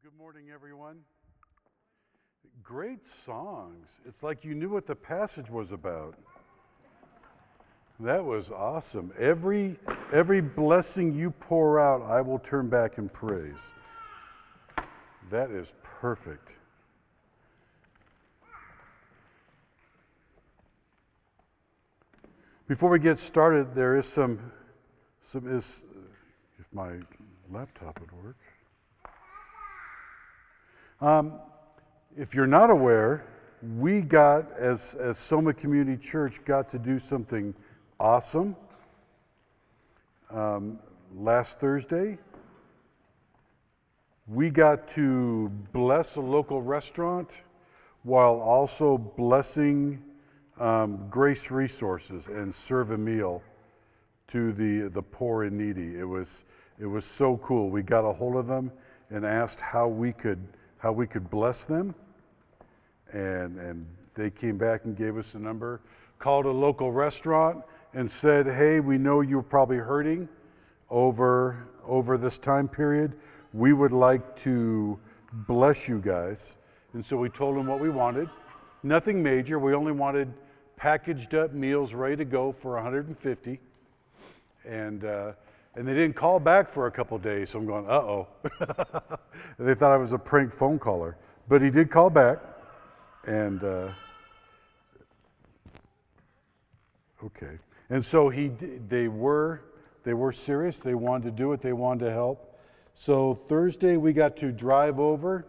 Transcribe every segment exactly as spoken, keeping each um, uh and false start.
Good morning, everyone. Great songs. It's like you knew what the passage was about. That was awesome. Every every blessing you pour out, I will turn back in praise. That is perfect. Before we get started, there is some some is if my laptop would work. Um, if you're not aware, we got, as, as Soma Community Church, got to do something awesome um, last Thursday. We got to bless a local restaurant while also blessing um, Grace Resources and serve a meal to the, the poor and needy. It was, it was so cool. We got a hold of them and asked how we could how we could bless them, and and they came back and gave us a number, called a local restaurant and said, hey, we know you're probably hurting over over this time period. We would like to bless you guys. And so we told them what we wanted. Nothing major. We only wanted packaged up meals ready to go for one hundred fifty. And uh, And they didn't call back for a couple of days, so I'm going, uh-oh. They thought I was a prank phone caller. But he did call back, and, uh, okay. And so he, they were, they were serious. They wanted to do it. They wanted to help. So Thursday we got to drive over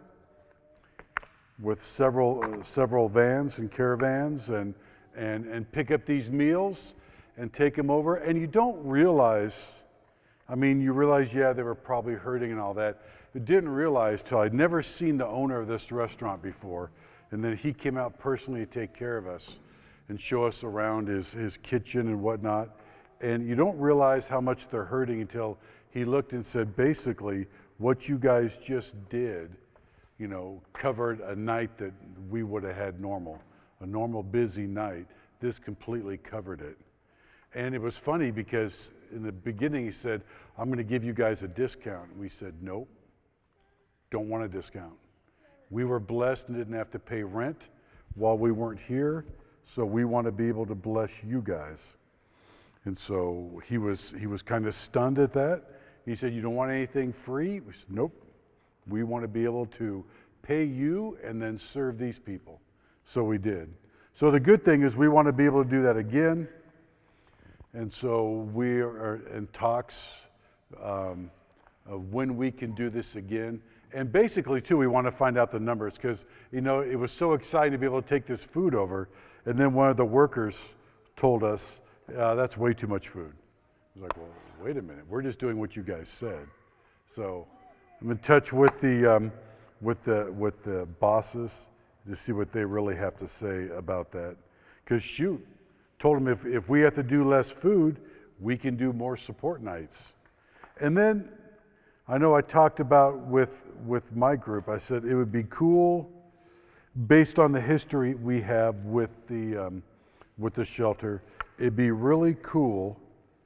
with several, uh, several vans and caravans and, and, and pick up these meals and take them over. And you don't realize... I mean, you realize, yeah, they were probably hurting and all that. But didn't realize till I'd never seen the owner of this restaurant before. And then he came out personally to take care of us and show us around his, his kitchen and whatnot. And you don't realize how much they're hurting until he looked and said, basically, what you guys just did, you know, covered a night that we would have had normal, a normal busy night. This completely covered it. And it was funny because in the beginning he said, I'm going to give you guys a discount. And we said, nope, don't want a discount. We were blessed and didn't have to pay rent while we weren't here, so we want to be able to bless you guys. And so he was he was kind of stunned at that. He said, you don't want anything free? We said, nope. We want to be able to pay you and then serve these people. So we did. So the good thing is we want to be able to do that again. And so we are in talks um, of when we can do this again. And basically, too, we want to find out the numbers because, you know, it was so exciting to be able to take this food over. And then one of the workers told us, uh, that's way too much food. I was like, well, wait a minute. We're just doing what you guys said. So I'm in touch with the, um, with the, with the bosses to see what they really have to say about that. Because, shoot. Told him if, if we have to do less food, we can do more support nights. And then I know I talked about with with my group, I said it would be cool based on the history we have with the um, with the shelter, it'd be really cool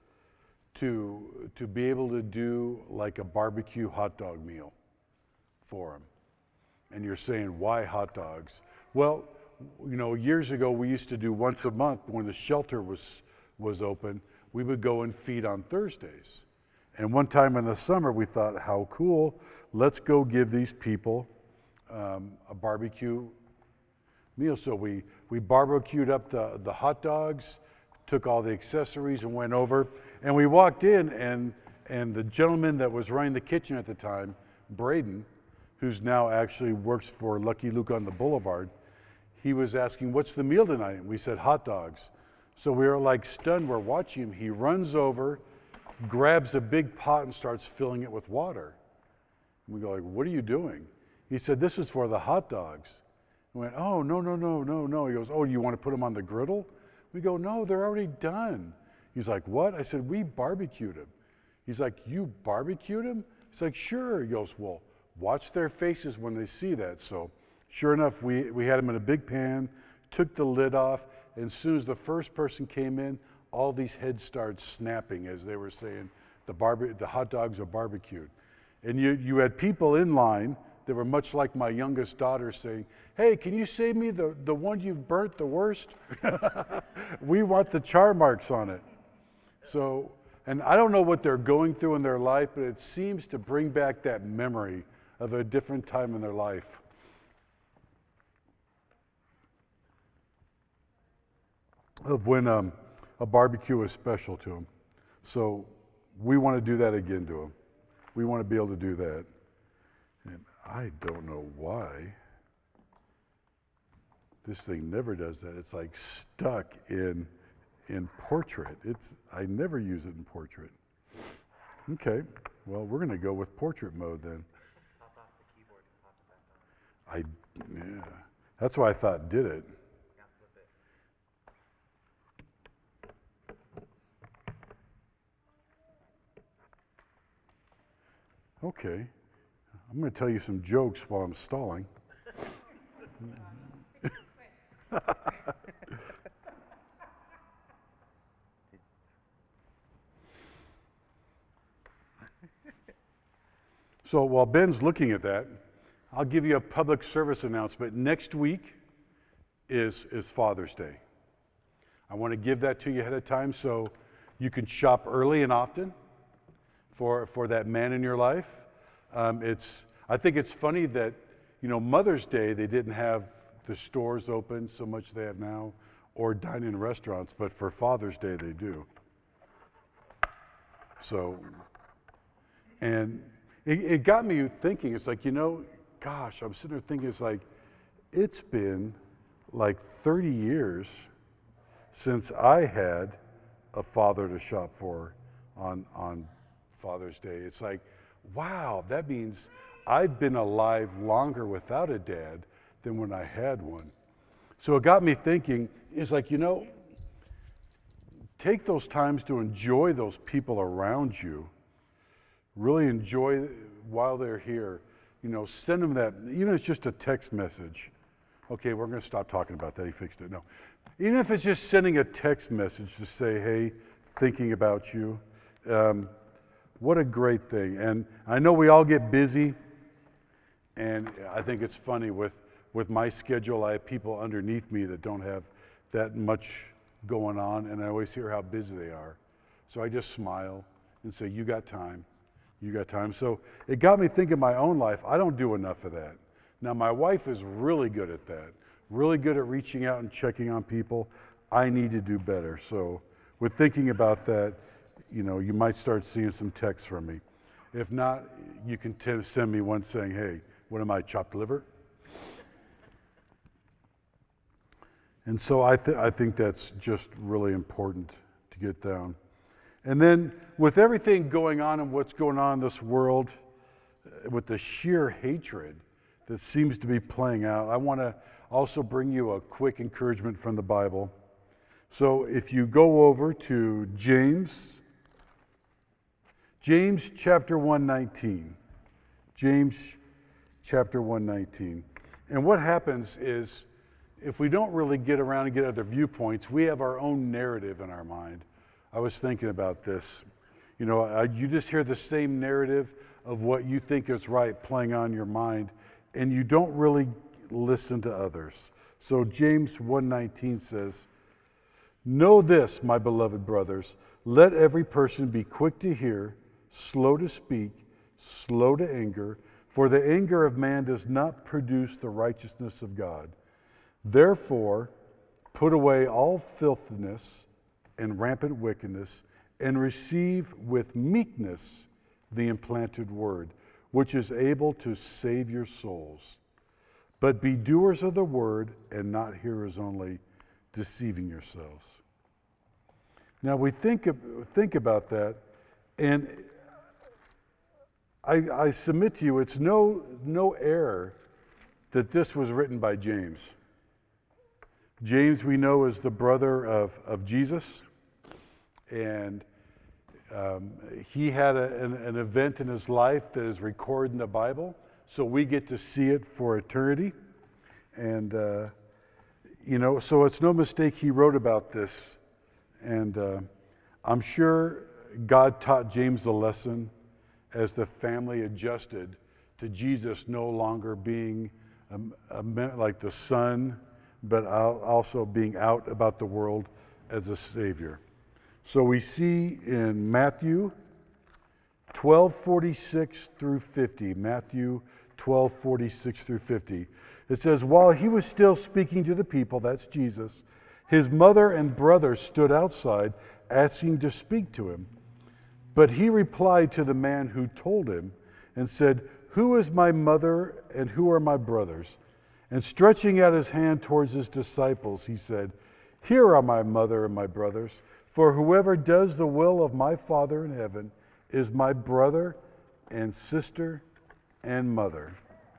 to to be able to do like a barbecue hot dog meal for them. And you're saying, why hot dogs? Well, you know, years ago we used to do once a month when the shelter was was open, we would go and feed on Thursdays. And one time in the summer we thought, how cool, let's go give these people um, a barbecue meal. So we, we barbecued up the, the hot dogs, took all the accessories and went over. And we walked in and, and the gentleman that was running the kitchen at the time, Braden, who's now actually works for Lucky Luke on the Boulevard, he was asking, what's the meal tonight? And we said, hot dogs. So we were like stunned. We're watching him. He runs over, grabs a big pot and starts filling it with water. And we go like, what are you doing? He said, this is for the hot dogs. We went, oh, no, no, no, no, no. He goes, oh, you want to put them on the griddle? We go, no, they're already done. He's like, what? I said, we barbecued them. He's like, you barbecued them? He's like, sure. He goes, well, watch their faces when they see that. So sure enough, we, we had them in a big pan, took the lid off, and as soon as the first person came in, all these heads started snapping as they were saying, the, barbe- the hot dogs are barbecued. And you, you had people in line They were much like my youngest daughter saying, hey, can you save me the, the one you've burnt the worst? We want the char marks on it. So, and I don't know what they're going through in their life, but it seems to bring back that memory of a different time in their life. Of when um, a barbecue was special to them. So we want to do that again to them. We want to be able to do that. And I don't know why this thing never does that. It's like stuck in in portrait. It's I never use it in portrait. Okay, well we're going to go with portrait mode then. Pop off the keyboard and pop it back on. I yeah, that's why I thought did it. Yeah, flip it. Okay, I'm going to tell you some jokes while I'm stalling. So while Ben's looking at that, I'll give you a public service announcement. Next week is, is Father's Day. I want to give that to you ahead of time so you can shop early and often for, for that man in your life. Um, it's, I think it's funny that, you know, Mother's Day, they didn't have the stores open so much they have now or dine in restaurants, but for Father's Day, they do. So, and it, it got me thinking, it's like, you know, gosh, I'm sitting there thinking, it's like, it's been like thirty years since I had a father to shop for on, on Father's Day. It's like, wow, that means I've been alive longer without a dad than when I had one. So it got me thinking, it's like, you know, take those times to enjoy those people around you. Really enjoy while they're here. You know, send them that, even if it's just a text message. Okay, we're going to stop talking about that. He fixed it. No. Even if it's just sending a text message to say, hey, thinking about you. Um, what a great thing. And I know we all get busy. And I think it's funny with, with my schedule, I have people underneath me that don't have that much going on. And I always hear how busy they are. So I just smile and say, you got time. You got time. So it got me thinking my own life. I don't do enough of that. Now, my wife is really good at that, really good at reaching out and checking on people. I need to do better. So with thinking about that, you know, you might start seeing some texts from me. If not, you can t- send me one saying, hey, what am I, chopped liver? And so I, th- I think that's just really important to get down. And then with everything going on and what's going on in this world, uh, with the sheer hatred that seems to be playing out, I want to also bring you a quick encouragement from the Bible. So if you go over to James, James chapter one nineteen, James chapter one nineteen. And what happens is, if we don't really get around and get other viewpoints, we have our own narrative in our mind. I was thinking about this. You know, I, you just hear the same narrative of what you think is right playing on your mind, and you don't really listen to others. So James one nineteen says, know this, my beloved brothers, let every person be quick to hear, slow to speak, slow to anger, for the anger of man does not produce the righteousness of God. Therefore, put away all filthiness and rampant wickedness, and receive with meekness the implanted word, which is able to save your souls. But be doers of the word and not hearers only, deceiving yourselves. Now we think think about that, and I, I submit to you, it's no no error that this was written by James. James, we know, is the brother of, of Jesus, and um, he had a, an, an event in his life that is recorded in the Bible, so we get to see it for eternity. And, uh, you know, so it's no mistake he wrote about this. And uh, I'm sure God taught James a lesson as the family adjusted to Jesus no longer being a, a, like the Son, but also being out about the world as a Savior. So we see in Matthew twelve forty-six through fifty, Matthew twelve forty-six through fifty. It says, while he was still speaking to the people, that's Jesus, his mother and brothers stood outside asking to speak to him. But he replied to the man who told him and said, who is my mother and who are my brothers? And stretching out his hand towards his disciples, he said, here are my mother and my brothers, for whoever does the will of my Father in heaven is my brother and sister and mother.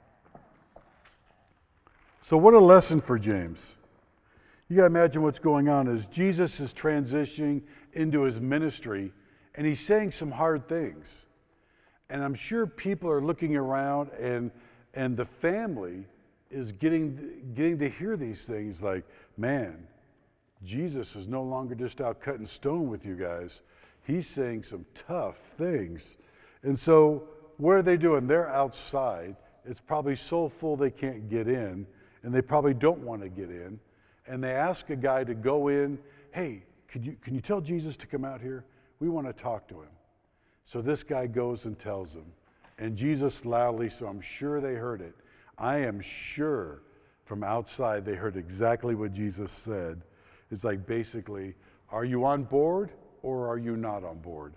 So what a lesson for James. You got to imagine what's going on as Jesus is transitioning into his ministry, and he's saying some hard things. And I'm sure people are looking around, and and the family is getting getting to hear these things like, man, Jesus is no longer just out cutting stone with you guys. He's saying some tough things. And so what are they doing? They're outside. It's probably so full they can't get in, and they probably don't want to get in. And they ask a guy to go in, hey, could you, can you tell Jesus to come out here? We want to talk to him. So this guy goes and tells them. And Jesus loudly, so I'm sure they heard it. I am sure from outside they heard exactly what Jesus said. It's like basically, are you on board or are you not on board?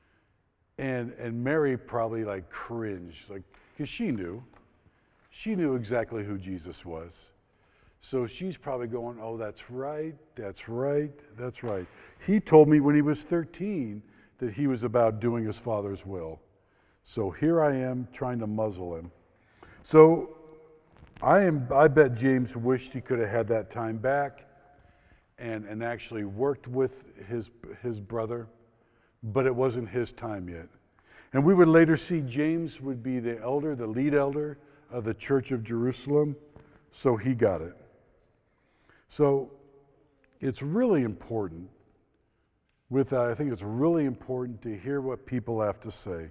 And and Mary probably like cringed, like, because she knew. She knew exactly who Jesus was. So she's probably going, oh, that's right, that's right, that's right. He told me when he was thirteen that he was about doing his Father's will. So here I am trying to muzzle him. So I am. I bet James wished he could have had that time back and, and actually worked with his his brother, but it wasn't his time yet. And we would later see James would be the elder, the lead elder of the Church of Jerusalem, so he got it. So it's really important with that. I think it's really important to hear what people have to say.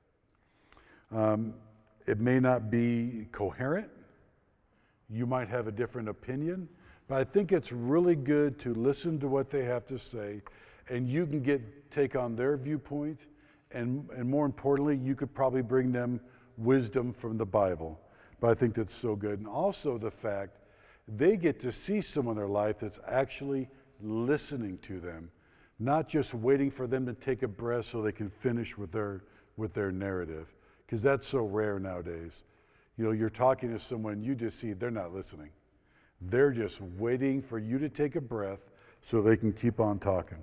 Um, it may not be coherent. You might have a different opinion, but I think it's really good to listen to what they have to say, and you can get take on their viewpoint, and, and more importantly, you could probably bring them wisdom from the Bible. But I think that's so good. And also the fact they get to see someone in their life that's actually listening to them, not just waiting for them to take a breath so they can finish with their with their narrative, because that's so rare nowadays. You know, you're talking to someone, you just see they're not listening. They're just waiting for you to take a breath so they can keep on talking.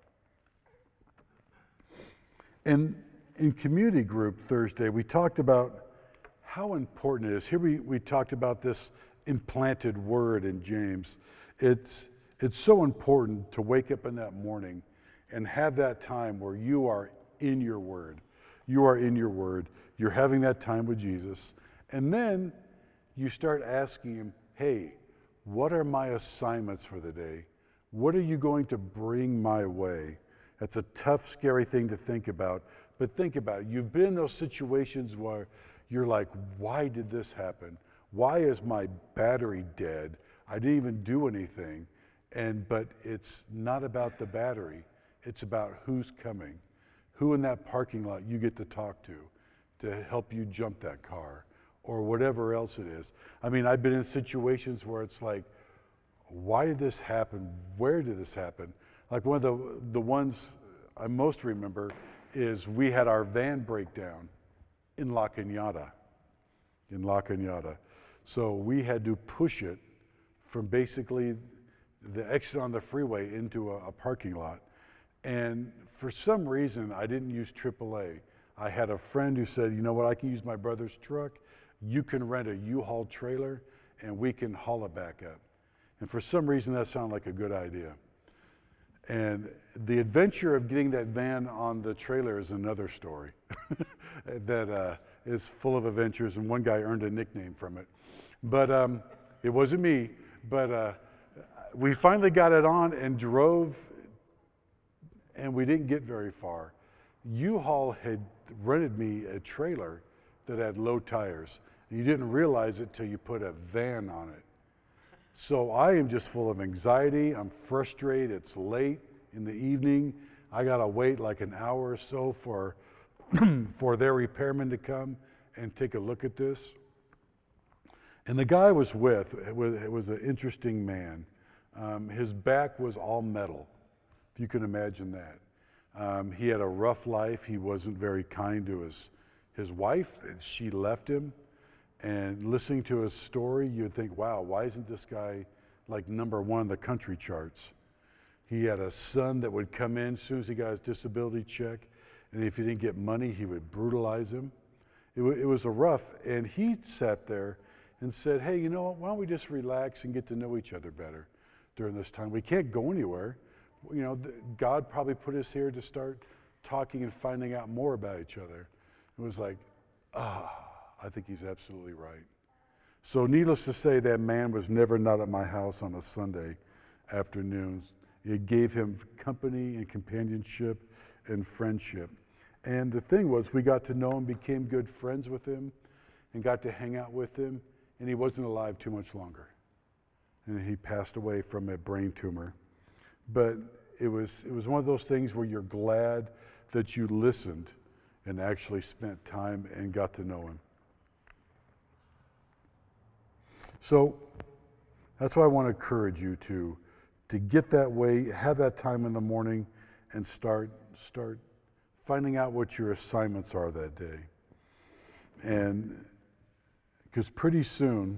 And in community group Thursday, we talked about how important it is. Here we, we talked about this implanted word in James. It's it's so important to wake up in that morning and have that time where you are in your word. You are in your word. You're having that time with Jesus. And then you start asking him, hey, what are my assignments for the day? What are you going to bring my way? That's a tough, scary thing to think about. But think about it. You've been in those situations where you're like, why did this happen? Why is my battery dead? I didn't even do anything. And but it's not about the battery. It's about who's coming. Who in that parking lot you get to talk to to help you jump that car or whatever else it is. I mean, I've been in situations where it's like, why did this happen? Where did this happen? Like one of the the ones I most remember is we had our van breakdown in La Cañada. In La Cañada. So we had to push it from basically the exit on the freeway into a, a parking lot. And for some reason, I didn't use triple A. I had a friend who said, you know what, I can use my brother's truck. You can rent a U-Haul trailer, and we can haul it back up. And for some reason, that sounded like a good idea. And the adventure of getting that van on the trailer is another story that uh, is full of adventures, and one guy earned a nickname from it. But um, it wasn't me, but uh, we finally got it on and drove, and we didn't get very far. U-Haul had rented me a trailer that had low tires. And you didn't realize it till you put a van on it. So I am just full of anxiety. I'm frustrated. It's late in the evening. I got to wait like an hour or so for, for their repairman to come and take a look at this. And the guy I was with, it was, it was an interesting man. Um, his back was all metal, if you can imagine that. Um, he had a rough life. He wasn't very kind to his, his wife, and she left him. And listening to his story, you'd think, wow, why isn't this guy like number one in the country charts? He had a son that would come in as soon as he got his disability check, and if he didn't get money, he would brutalize him. It, w- it was a rough, and he sat there and said, hey, you know what, why don't we just relax and get to know each other better during this time? We can't go anywhere. You know, th- God probably put us here to start talking and finding out more about each other. It was like, ah, I think he's absolutely right. So needless to say, that man was never not at my house on a Sunday afternoons. It gave him company and companionship and friendship. And the thing was, we got to know him, became good friends with him, and got to hang out with him, and he wasn't alive too much longer. And he passed away from a brain tumor. But it was it was one of those things where you're glad that you listened and actually spent time and got to know him. So that's why I want to encourage you to to get that way, have that time in the morning, and start start finding out what your assignments are that day. And because pretty soon,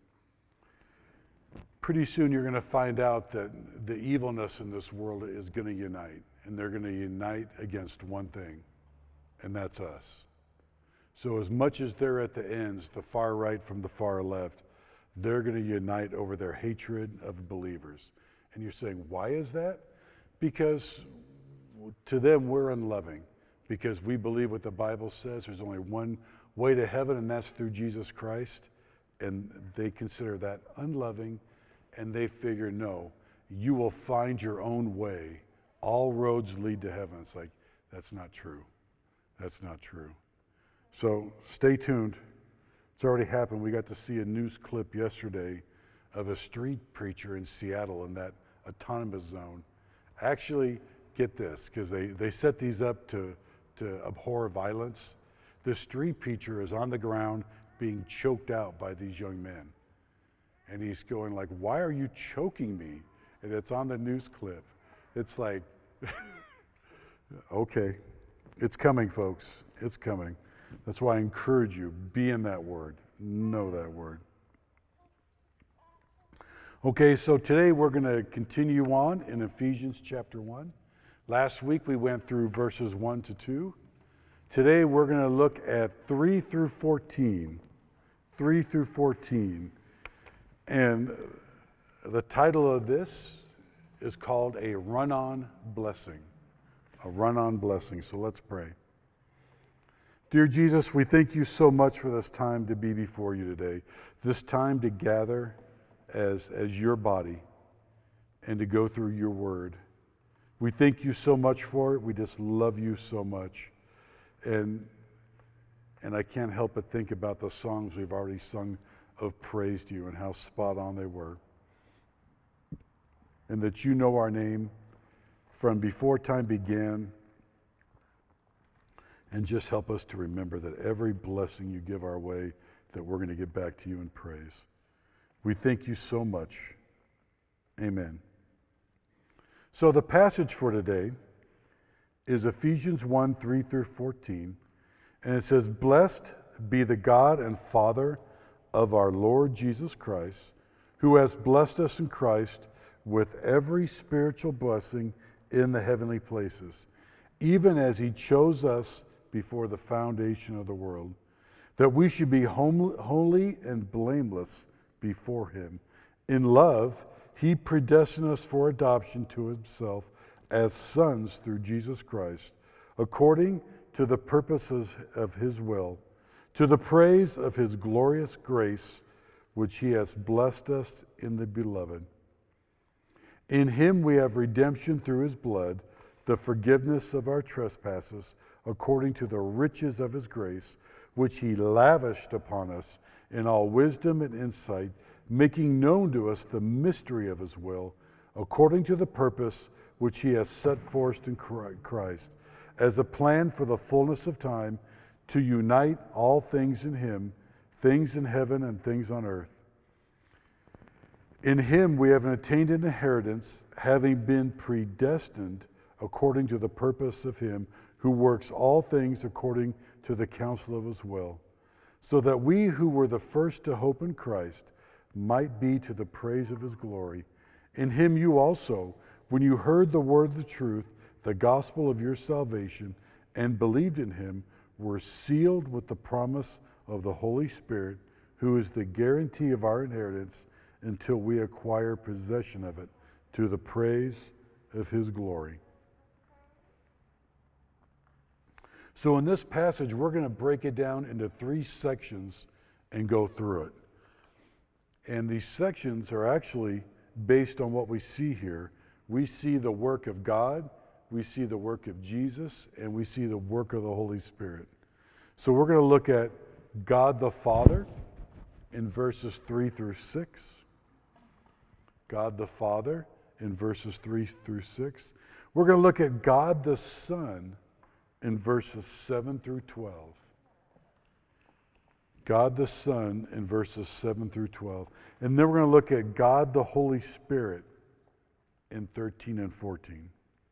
pretty soon you're going to find out that the evilness in this world is going to unite, and they're going to unite against one thing, and that's us. So as much as they're at the ends, the far right from the far left, they're going to unite over their hatred of believers. And you're saying, why is that? Because to them, we're unloving. Because we believe what the Bible says. There's only one way to heaven, and that's through Jesus Christ. And they consider that unloving, and they figure, no, you will find your own way. All roads lead to heaven. It's like, that's not true. That's not true. So stay tuned. It's already happened. We got to see a news clip yesterday of a street preacher in Seattle in that autonomous zone. Actually, get this, because they, they set these up to, to abhor violence. The street preacher is on the ground being choked out by these young men. And he's going like, why are you choking me? And it's on the news clip. It's like, okay, it's coming, folks. It's coming. That's why I encourage you, be in that word. Know that word. Okay, so today we're going to continue on in Ephesians chapter one. Last week we went through verses one to two. Today we're going to look at three through fourteen. three through fourteen. And the title of this is called A Run-On Blessing. A Run-On Blessing. So let's pray. Dear Jesus, we thank you so much for this time to be before you today. This time to gather as, as your body and to go through your word. We thank you so much for it. We just love you so much. And, and I can't help but think about the songs we've already sung of praise to you and how spot on they were. And that you know our name from before time began. And just help us to remember that every blessing you give our way, that we're going to give back to you in praise. We thank you so much. Amen. So the passage for today is Ephesians one, three through fourteen. And it says, blessed be the God and Father of our Lord Jesus Christ, who has blessed us in Christ with every spiritual blessing in the heavenly places, even as he chose us before the foundation of the world, that we should be holy and blameless before him. In love, he predestined us for adoption to himself as sons through Jesus Christ, according to the purposes of his will, to the praise of his glorious grace, which he has blessed us in the beloved. In him we have redemption through his blood, the forgiveness of our trespasses, according to the riches of his grace, which he lavished upon us in all wisdom and insight, making known to us the mystery of his will, according to the purpose which he has set forth in Christ, as a plan for the fullness of time, to unite all things in him, things in heaven and things on earth. In him we have attained an inheritance, having been predestined according to the purpose of him who works all things according to the counsel of his will, so that we who were the first to hope in Christ might be to the praise of his glory. In him you also, when you heard the word of the truth, the gospel of your salvation, and believed in him, were sealed with the promise of the Holy Spirit, who is the guarantee of our inheritance until we acquire possession of it, to the praise of his glory. So in this passage, we're going to break it down into three sections and go through it. And these sections are actually based on what we see here. We see the work of God, we see the work of Jesus, and we see the work of the Holy Spirit. So we're going to look at God the Father in verses three through six. God the Father in verses three through six. We're going to look at God the Son in verses seven through twelve. God the Son in verses seven through twelve. And then we're going to look at God the Holy Spirit in thirteen and fourteen.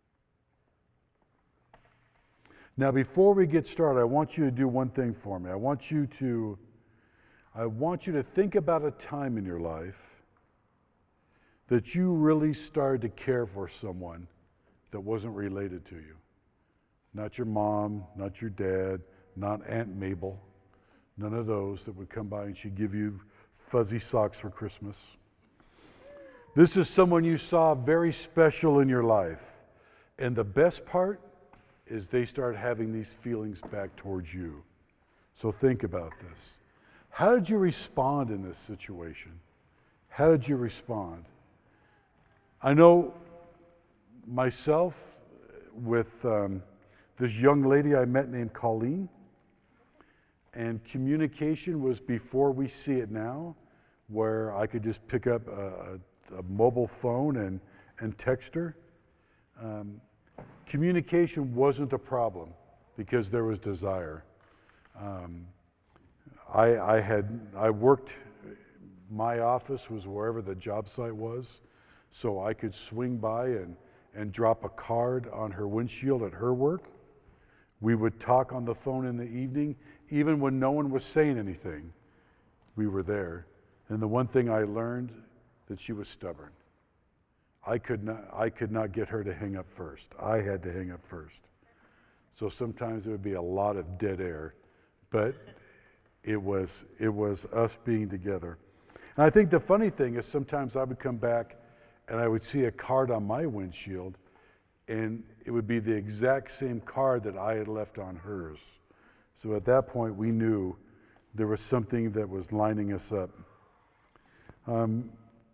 Now, before we get started, I want you to do one thing for me. I want you to, I want you to think about a time in your life that you really started to care for someone that wasn't related to you. Not your mom, not your dad, not Aunt Mabel, none of those that would come by and she'd give you fuzzy socks for Christmas. This is someone you saw very special in your life. And the best part is they start having these feelings back towards you. So think about this. How did you respond in this situation? How did you respond? I know myself with um, this young lady I met named Colleen, and communication was before we see it now, where I could just pick up a, a, a mobile phone and, and text her. Um, communication wasn't a problem because there was desire. Um, I, I had I worked. My office was wherever the job site was, so I could swing by and, and drop a card on her windshield at her work. We would talk on the phone in the evening, even when no one was saying anything. We were there. And the one thing I learned, that she was stubborn. I could not I could not get her to hang up first. I had to hang up first. So sometimes it would be a lot of dead air, but it was it was us being together. And I think the funny thing is sometimes I would come back and I would see a card on my windshield, and it would be the exact same card that I had left on hers. So at that point we knew there was something that was lining us up. Um,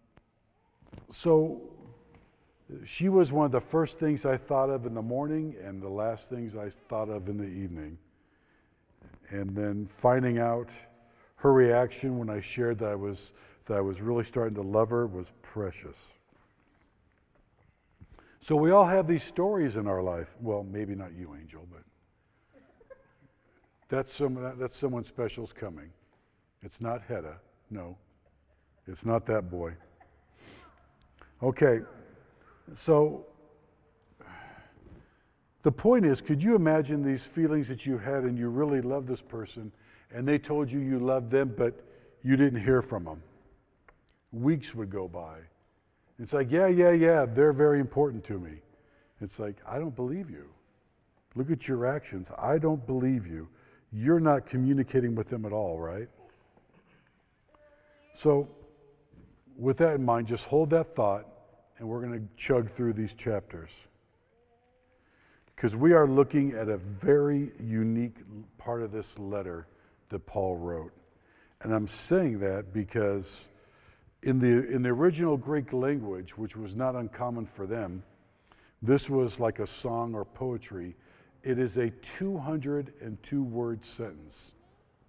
so she was one of the first things I thought of in the morning and the last things I thought of in the evening. And then finding out her reaction when I shared that I was that I was really starting to love her was precious. So we all have these stories in our life. Well, maybe not you, Angel, but that's someone that's someone special's coming. It's not Hedda. No. It's not that boy. Okay. So the point is, could you imagine these feelings that you had and you really loved this person and they told you you loved them, but you didn't hear from them? Weeks would go by. It's like, yeah, yeah, yeah, they're very important to me. It's like, I don't believe you. Look at your actions. I don't believe you. You're not communicating with them at all, right? So with that in mind, just hold that thought, and we're going to chug through these chapters. Because we are looking at a very unique part of this letter that Paul wrote. And I'm saying that because in the in the original Greek language, which was not uncommon for them, this was like a song or poetry. It is a two hundred two word sentence.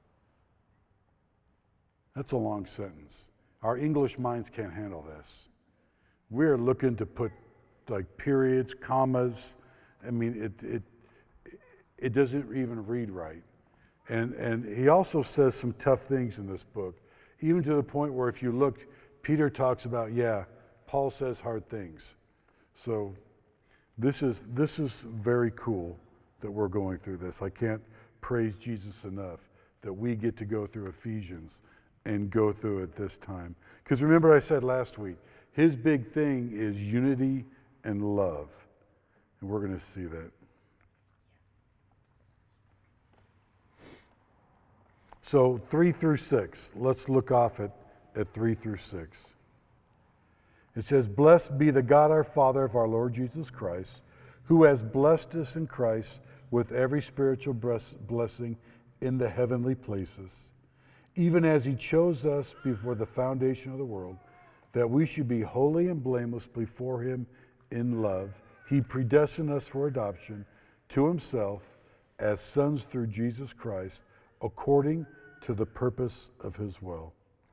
That's a long sentence. Our English minds can't handle this. We're looking to put like periods, commas. I mean, it it it doesn't even read right. And and he also says some tough things in this book, even to the point where if you look, Peter talks about, yeah, Paul says hard things. So this is this is very cool that we're going through this. I can't praise Jesus enough that we get to go through Ephesians and go through it this time. Because remember I said last week, his big thing is unity and love. And we're going to see that. So three through six, let's look off at, at three through six. It says, "Blessed be the God our Father of our Lord Jesus Christ, who has blessed us in Christ with every spiritual blessing in the heavenly places, even as he chose us before the foundation of the world, that we should be holy and blameless before him in love. He predestined us for adoption to himself as sons through Jesus Christ, according to the purpose of his will."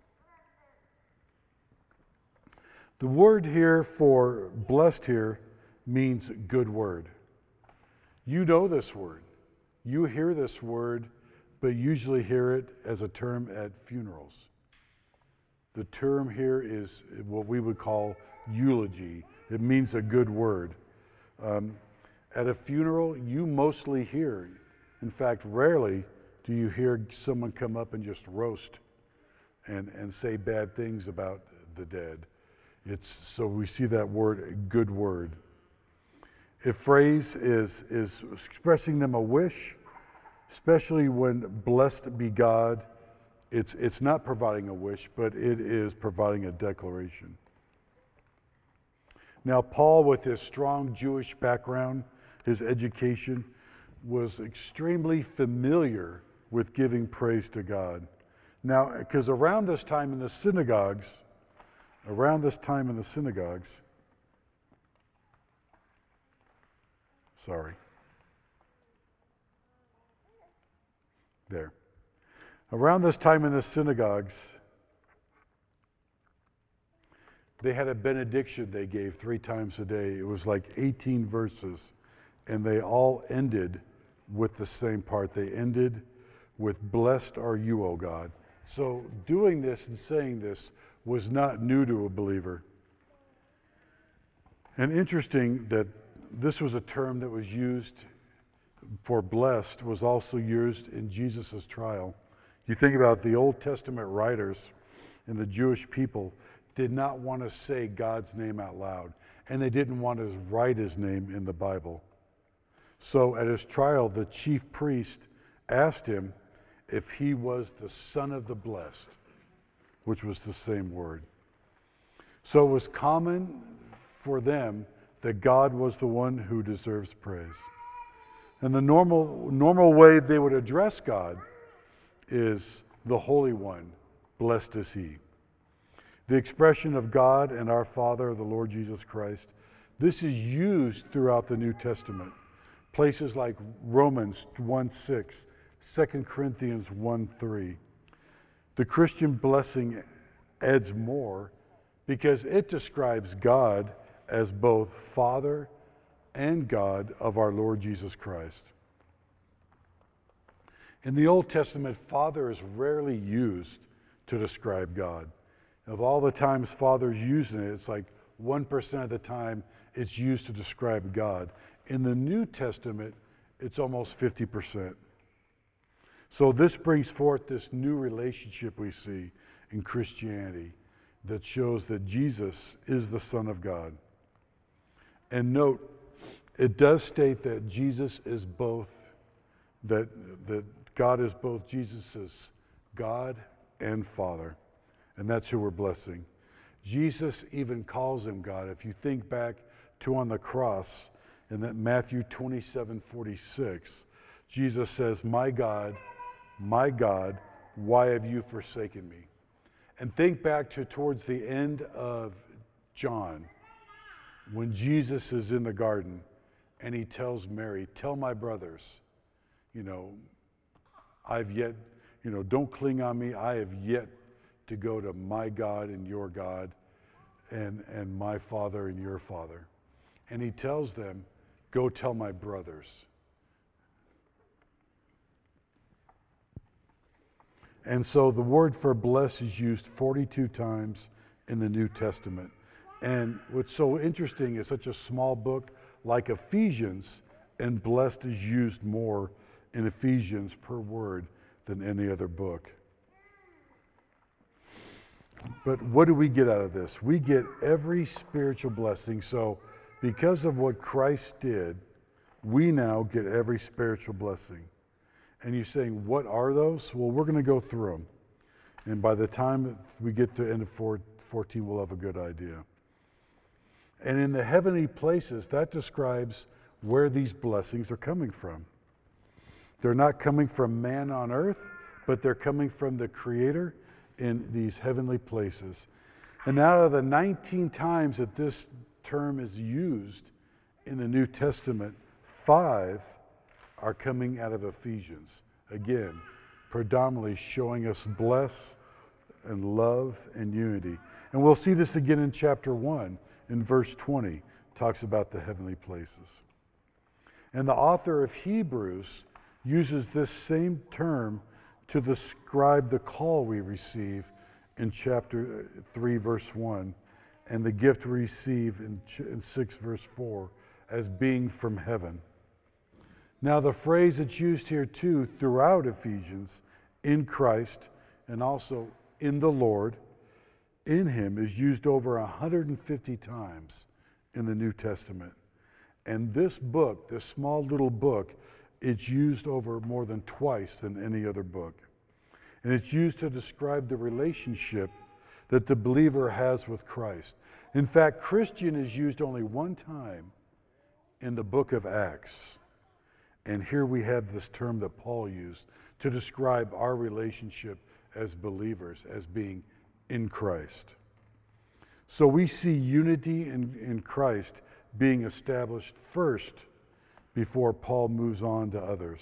The word here for blessed here means good word. You know this word. You hear this word, but usually hear it as a term at funerals. The term here is what we would call eulogy. It means a good word. Um, at a funeral, you mostly hear, in fact, rarely do you hear someone come up and just roast and, and say bad things about the dead. It's so we see that word, a good word. A phrase is, is expressing them a wish, especially when blessed be God. It's, it's not providing a wish, but it is providing a declaration. Now, Paul, with his strong Jewish background, his education, was extremely familiar with giving praise to God. Now, because around this time in the synagogues, around this time in the synagogues, sorry, there. Around this time in the synagogues, they had a benediction they gave three times a day. It was like eighteen verses, and they all ended with the same part. They ended with, "Blessed are you, O God." So doing this and saying this was not new to a believer. And interesting that this was a term that was used for blessed, was also used in Jesus' trial. You think about the Old Testament writers and the Jewish people did not want to say God's name out loud, and they didn't want to write his name in the Bible. So at his trial, the chief priest asked him if he was the Son of the Blessed, which was the same word. So it was common for them that God was the one who deserves praise. And the normal normal way they would address God is the Holy One, blessed is he. The expression of God and our Father, the Lord Jesus Christ, this is used throughout the New Testament. Places like Romans one six, Second Corinthians one three. The Christian blessing adds more because it describes God as both Father and God of our Lord Jesus Christ. In the Old Testament, Father is rarely used to describe God. Of all the times Father's using it, it's like one percent of the time it's used to describe God. In the New Testament, it's almost fifty percent. So this brings forth this new relationship we see in Christianity that shows that Jesus is the Son of God. And note, it does state that Jesus is both, that, that God is both Jesus' God and Father. And that's who we're blessing. Jesus even calls him God. If you think back to on the cross in that Matthew twenty-seven forty-six, Jesus says, "My God, my God, why have you forsaken me?" And think back to towards the end of John, when Jesus is in the garden and he tells Mary, "Tell my brothers, you know, I've yet, you know, don't cling on me. I have yet to go to my God and your God and, and my Father and your Father. And he tells them, go tell my brothers. And so the word for bless is used forty-two times in the New Testament. And what's so interesting is such a small book like Ephesians, and blessed is used more in Ephesians per word than any other book. But what do we get out of this? We get every spiritual blessing. So because of what Christ did, we now get every spiritual blessing. And you're saying, what are those? Well, we're going to go through them. And by the time we get to the end of fourteen, we'll have a good idea. And in the heavenly places, that describes where these blessings are coming from. They're not coming from man on earth, but they're coming from the Creator in these heavenly places. And out of the nineteen times that this term is used in the New Testament, five are coming out of Ephesians. Again, predominantly showing us bless and love and unity. And we'll see this again in chapter one, in verse twenty, talks about the heavenly places. And the author of Hebrews uses this same term to describe the call we receive in chapter three, verse one, and the gift we receive in, in six, verse four, as being from heaven. Now, the phrase that's used here too throughout Ephesians, in Christ, and also in the Lord, in Him, is used over one hundred fifty times in the New Testament. And this book, this small little book, it's used over more than twice than any other book. And it's used to describe the relationship that the believer has with Christ. In fact, Christian is used only one time in the book of Acts. And here we have this term that Paul used to describe our relationship as believers, as being in Christ. So we see unity in, in Christ being established first before Paul moves on to others.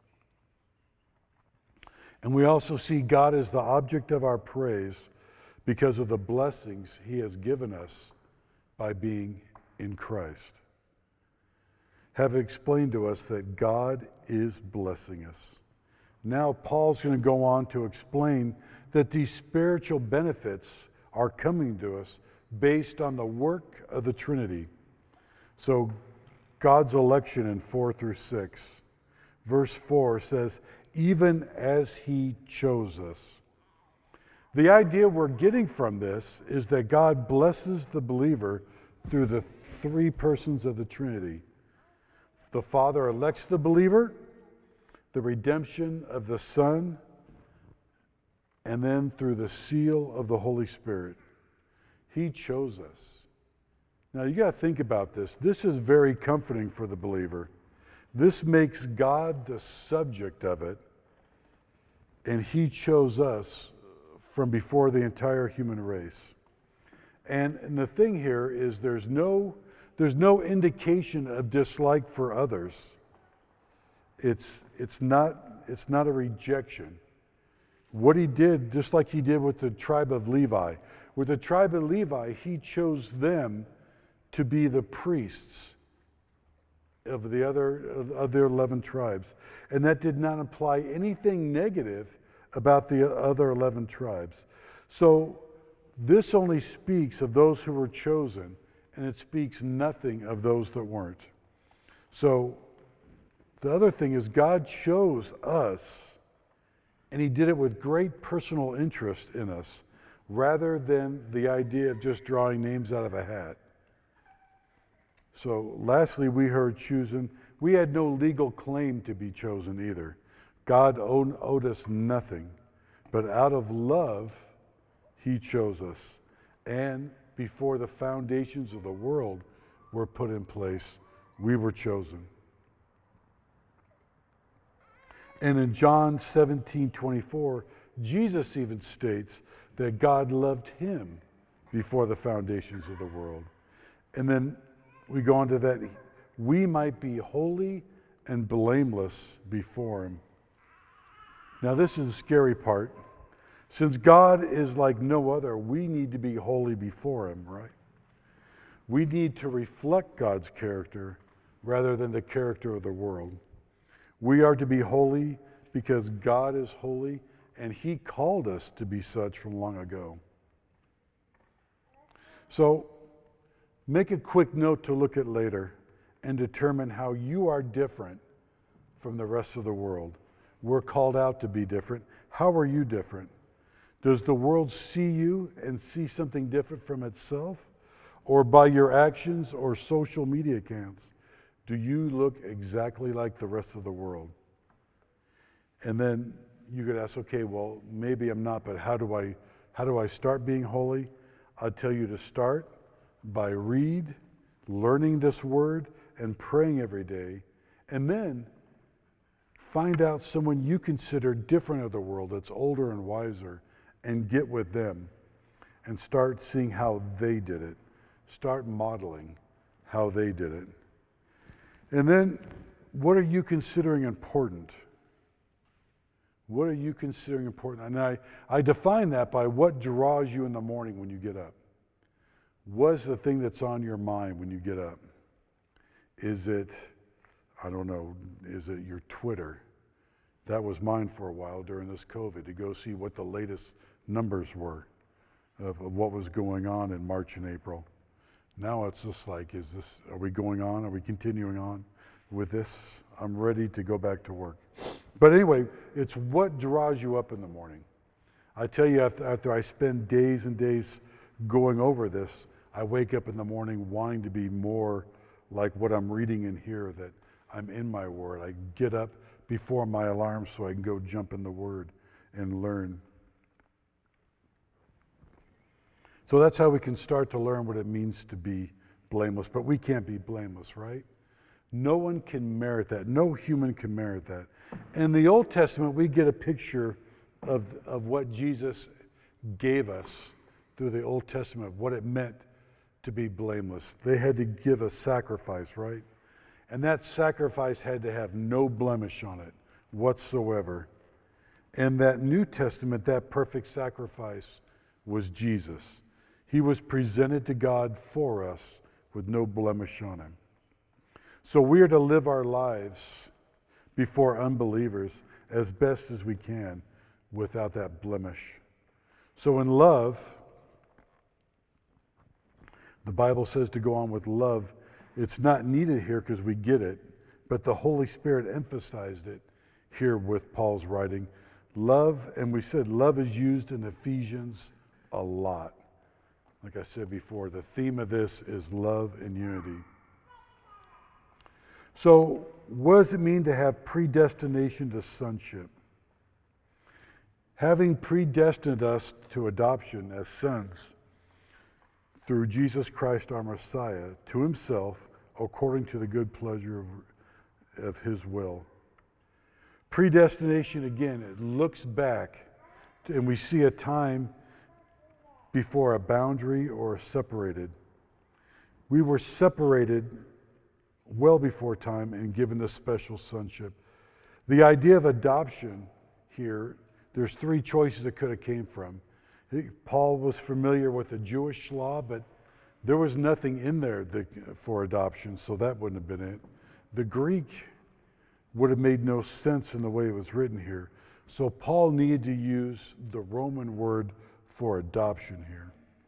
And we also see God as the object of our praise because of the blessings He has given us by being in Christ. Have explained to us that God is blessing us. Now Paul's going to go on to explain that these spiritual benefits are coming to us based on the work of the Trinity. So God's election in four through six. Verse four says, even as He chose us. The idea we're getting from this is that God blesses the believer through the three persons of the Trinity. The Father elects the believer, the redemption of the Son, and then through the seal of the Holy Spirit. He chose us. Now you got to think about this. This is very comforting for the believer. This makes God the subject of it, and He chose us from before the entire human race. And, and the thing here is there's no there's no indication of dislike for others. It's it's not it's not a rejection. What He did, just like He did with the tribe of Levi, with the tribe of Levi, He chose them to be the priests of the other of their eleven tribes, and that did not imply anything negative about the other eleven tribes. So this only speaks of those who were chosen, and it speaks nothing of those that weren't. So the other thing is God chose us, and He did it with great personal interest in us, rather than the idea of just drawing names out of a hat. So lastly, we heard chosen. We had no legal claim to be chosen either. God owed, owed us nothing, but out of love, He chose us. And before the foundations of the world were put in place, we were chosen. And in John seventeen twenty-four, Jesus even states that God loved Him before the foundations of the world. And then we go on to that, we might be holy and blameless before Him. Now this is the scary part. Since God is like no other, we need to be holy before Him, right? We need to reflect God's character rather than the character of the world. We are to be holy because God is holy, and He called us to be such from long ago. So, make a quick note to look at later and determine how you are different from the rest of the world. We're called out to be different. How are you different? Does the world see you and see something different from itself? Or by your actions or social media accounts, do you look exactly like the rest of the world? And then you could ask, okay, well, maybe I'm not, but how do I how do I start being holy? I'll tell you to start by read, learning this word, and praying every day. And then find out someone you consider different of the world that's older and wiser, and get with them and start seeing how they did it. Start modeling how they did it. And then, what are you considering important? What are you considering important? And I, I define that by what draws you in the morning when you get up. What's the thing that's on your mind when you get up? Is it, I don't know, is it your Twitter? That was mine for a while during this COVID, to go see what the latest numbers were of, of what was going on in March and April. Now it's just like, is this, are we going on? Are we continuing on with this? I'm ready to go back to work. But anyway, it's what draws you up in the morning. I tell you, after, after I spend days and days going over this, I wake up in the morning wanting to be more like what I'm reading in here, that I'm in my word. I get up before my alarm so I can go jump in the word and learn. So that's how we can start to learn what it means to be blameless. But we can't be blameless, right? No one can merit that. No human can merit that. In the Old Testament, we get a picture of, of what Jesus gave us through the Old Testament, what it meant to be blameless. They had to give a sacrifice, right? And that sacrifice had to have no blemish on it whatsoever. And that New Testament, that perfect sacrifice was Jesus. He was presented to God for us with no blemish on him. So we are to live our lives before unbelievers as best as we can without that blemish. So in love, the Bible says to go on with love. It's not needed here because we get it, but the Holy Spirit emphasized it here with Paul's writing. Love, and we said love is used in Ephesians a lot. Like I said before, the theme of this is love and unity. So, what does it mean to have predestination to sonship? Having predestined us to adoption as sons through Jesus Christ our Messiah to himself according to the good pleasure of, of his will. Predestination, again, it looks back and we see a time before a boundary or separated. We were separated well before time and given this special sonship. The idea of adoption here, there's three choices it could have came from. Paul was familiar with the Jewish law, but there was nothing in there that, for adoption, so that wouldn't have been it. The Greek would have made no sense in the way it was written here. So Paul needed to use the Roman word for adoption here.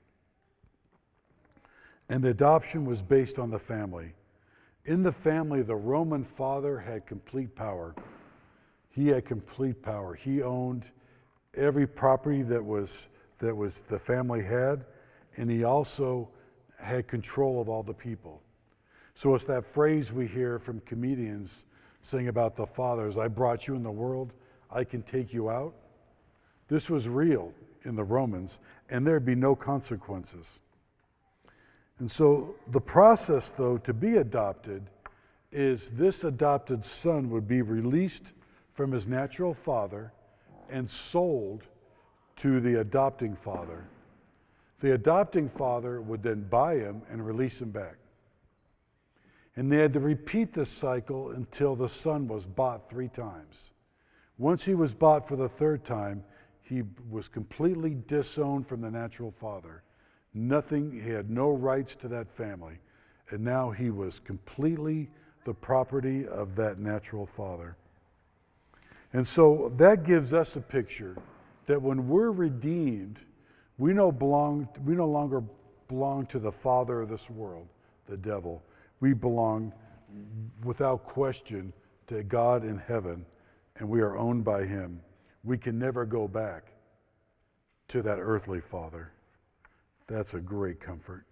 And the adoption was based on the family. In the family, the Roman father had complete power. He had complete power. He owned every property that was that was the family had, and he also had control of all the people. So it's that phrase we hear from comedians saying about the fathers, I brought you in the world, I can take you out. This was real in the Romans, and there'd be no consequences. And so the process, though, to be adopted is this adopted son would be released from his natural father and sold to the adopting father. The adopting father would then buy him and release him back. And they had to repeat this cycle until the son was bought three times. Once he was bought for the third time, He was completely disowned from the natural father. Nothing, he had no rights to that family. And now he was completely the property of that natural father. And so that gives us a picture that when we're redeemed, we no belong we no longer belong to the father of this world, the devil. We belong without question to God in heaven, and we are owned by him. We can never go back to that earthly father. That's a great comfort.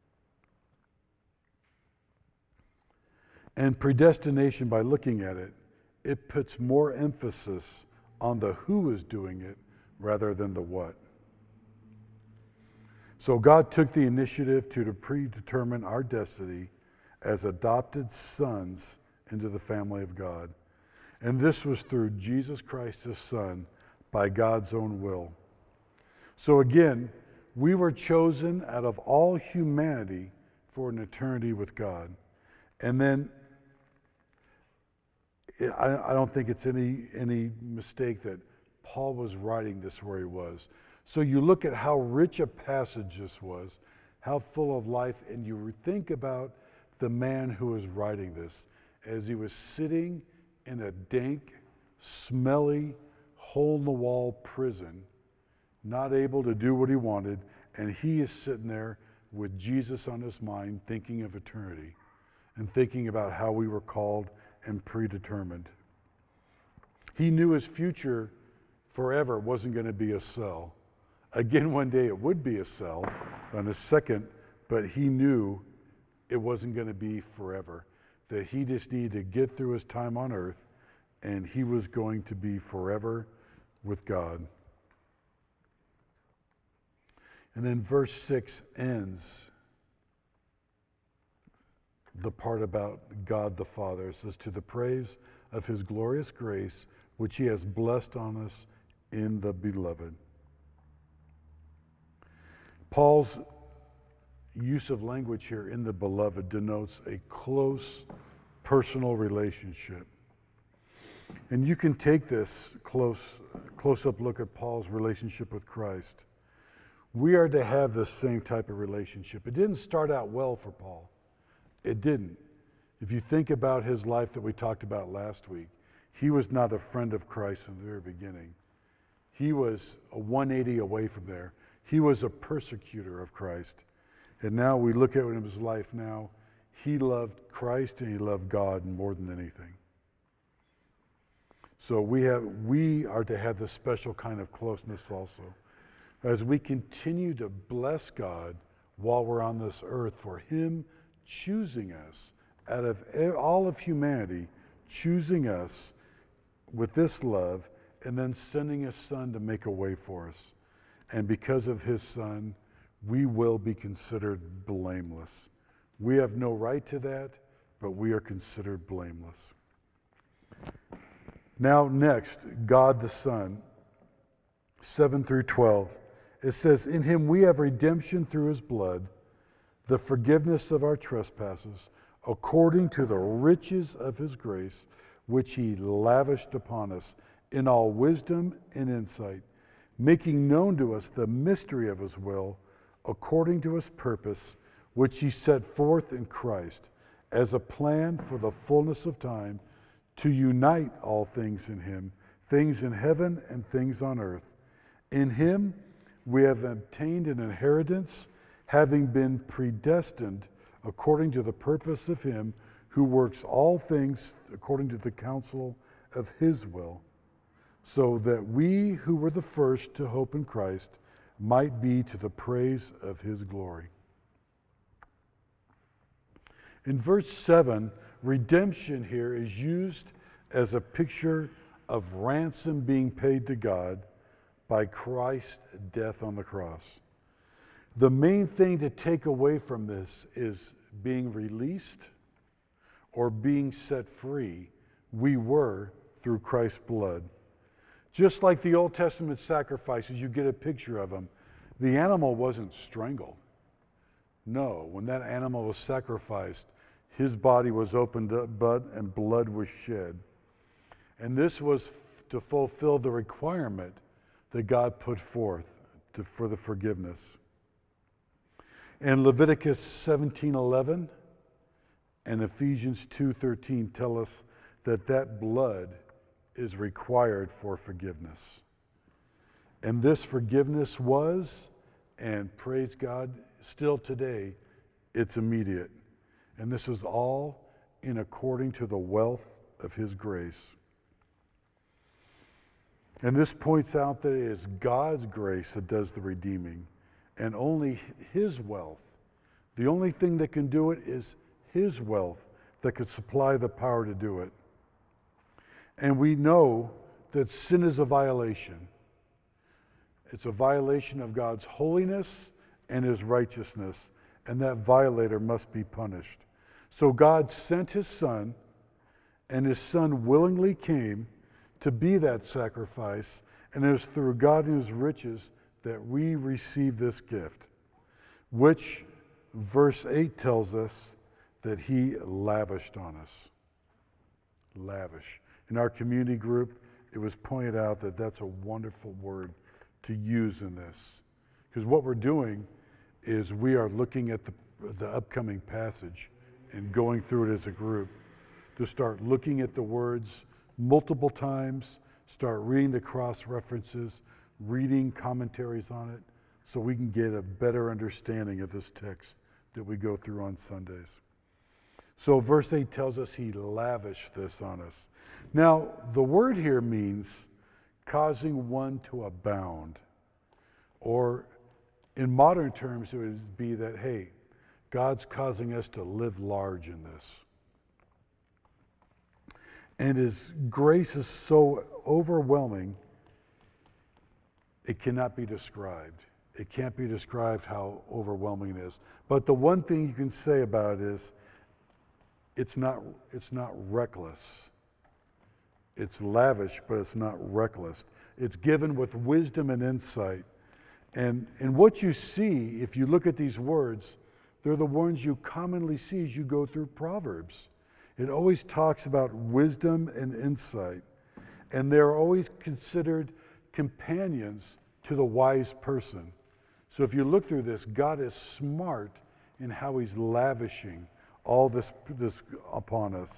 And predestination, by looking at it, it puts more emphasis on the who is doing it rather than the what. So God took the initiative to predetermine our destiny as adopted sons into the family of God. And this was through Jesus Christ, his Son, by God's own will. So again, we were chosen out of all humanity for an eternity with God. And then I, I don't think it's any any mistake that Paul was writing this where he was. So you look at how rich a passage this was, how full of life, and you think about the man who was writing this as he was sitting in a dank, smelly, hole-in-the-wall prison, not able to do what he wanted, and he is sitting there with Jesus on his mind, thinking of eternity and thinking about how we were called and predetermined. He knew his future forever wasn't going to be a cell. Again, one day it would be a cell on a second, but he knew it wasn't going to be forever, that he just needed to get through his time on earth, and he was going to be forever with God. And then verse six ends the part about God the Father. It says, to the praise of his glorious grace, which he has blessed on us in the beloved. Paul's use of language here in the beloved denotes a close personal relationship. And you can take this close, close-up look at Paul's relationship with Christ. We are to have this same type of relationship. It didn't start out well for Paul. It didn't. If you think about his life that we talked about last week, he was not a friend of Christ from the very beginning. He was a one eighty away from there. He was a persecutor of Christ. And now we look at his life now. He loved Christ and he loved God more than anything. So we have we are to have this special kind of closeness also. As we continue to bless God while we're on this earth for him choosing us out of all of humanity, choosing us with this love and then sending his Son to make a way for us. And because of his Son, we will be considered blameless. We have no right to that, but we are considered blameless. Now next, God the Son, seven through twelve. It says, in him we have redemption through his blood, the forgiveness of our trespasses, according to the riches of his grace, which he lavished upon us in all wisdom and insight, making known to us the mystery of his will, according to his purpose, which he set forth in Christ, as a plan for the fullness of time, to unite all things in him, things in heaven and things on earth. In him we have obtained an inheritance, having been predestined according to the purpose of him who works all things according to the counsel of his will, so that we who were the first to hope in Christ might be to the praise of his glory. In verse seven, redemption here is used as a picture of ransom being paid to God by Christ's death on the cross. The main thing to take away from this is being released or being set free. We were through Christ's blood. Just like the Old Testament sacrifices, you get a picture of them. The animal wasn't strangled. No, when that animal was sacrificed, his body was opened up and blood was shed. And this was to fulfill the requirement that God put forth to, for the forgiveness. And Leviticus seventeen eleven and Ephesians two thirteen tell us that that blood is required for forgiveness. And this forgiveness was, and praise God, still today, it's immediate. And this is all in according to the wealth of his grace. And this points out that it is God's grace that does the redeeming, and only his wealth. The only thing that can do it is his wealth that could supply the power to do it. And we know that sin is a violation. It's a violation of God's holiness and his righteousness, and that violator must be punished. So God sent his Son, and his Son willingly came to be that sacrifice, and it is through God and his riches that we receive this gift, which verse eight tells us that he lavished on us. Lavish. In our community group, it was pointed out that that's a wonderful word to use in this. Because what we're doing is we are looking at the, the upcoming passage and going through it as a group to start looking at the words multiple times, start reading the cross references, reading commentaries on it, so we can get a better understanding of this text that we go through on Sundays. So verse eight tells us he lavished this on us. Now, the word here means causing one to abound. Or in modern terms, it would be that, hey, God's causing us to live large in this. And his grace is so overwhelming, it cannot be described. It can't be described how overwhelming it is. But the one thing you can say about it is, it's not, it's not reckless. It's lavish, but it's not reckless. It's given with wisdom and insight. And, and what you see, if you look at these words, they're the ones you commonly see as you go through Proverbs. It always talks about wisdom and insight. And they're always considered companions to the wise person. So if you look through this, God is smart in how he's lavishing all this, this upon us.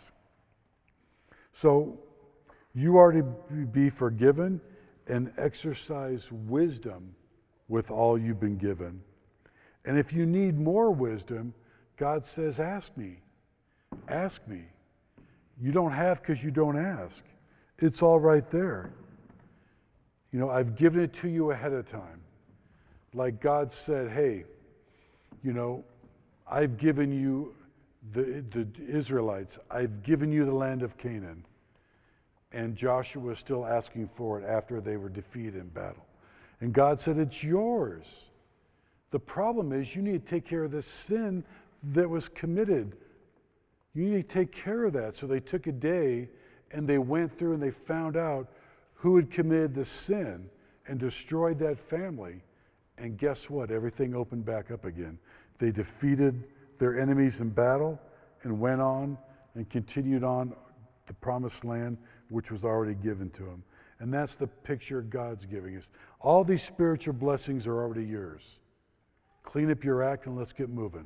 So you are to be forgiven and exercise wisdom with all you've been given. And if you need more wisdom, God says, ask me. Ask me. You don't have because you don't ask. It's all right there. You know, I've given it to you ahead of time. Like God said, hey, you know, I've given you the, the Israelites, I've given you the land of Canaan. And Joshua was still asking for it after they were defeated in battle. And God said, it's yours. The problem is you need to take care of the sin that was committed. You need to take care of that. So they took a day and they went through and they found out who had committed the sin and destroyed that family. And guess what? Everything opened back up again. They defeated their enemies in battle and went on and continued on the promised land, which was already given to them. And that's the picture God's giving us. All these spiritual blessings are already yours. Clean up your act and let's get moving.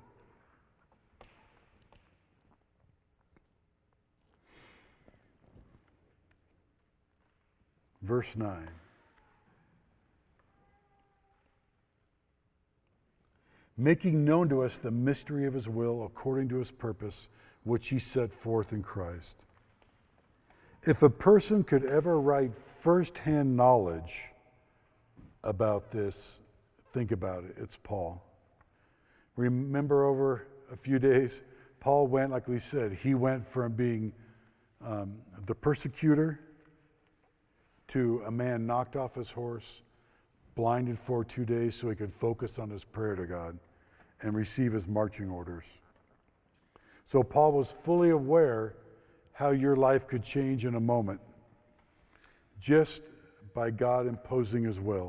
Verse nine. Making known to us the mystery of his will according to his purpose, which he set forth in Christ. If a person could ever write first-hand knowledge about this, think about it, it's Paul. Remember over a few days, Paul went, like we said, he went from being um, the persecutor to a man knocked off his horse, blinded for two days so he could focus on his prayer to God and receive his marching orders. So Paul was fully aware how your life could change in a moment just by God imposing his will.